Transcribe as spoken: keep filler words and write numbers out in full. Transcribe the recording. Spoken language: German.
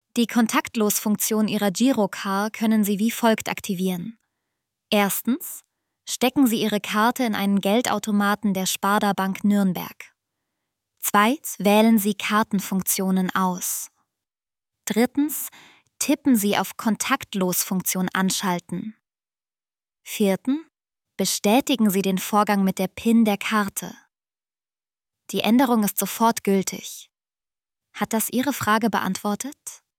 Die Kontaktlos-Funktion Ihrer Girocard können Sie wie folgt aktivieren. Erstens, stecken Sie Ihre Karte in einen Geldautomaten der Sparda Bank Nürnberg. Zweitens, wählen Sie Kartenfunktionen aus. Drittens, tippen Sie auf Kontaktlos-Funktion anschalten. Viertens, bestätigen Sie den Vorgang mit der PIN der Karte. Die Änderung ist sofort gültig. Hat das Ihre Frage beantwortet?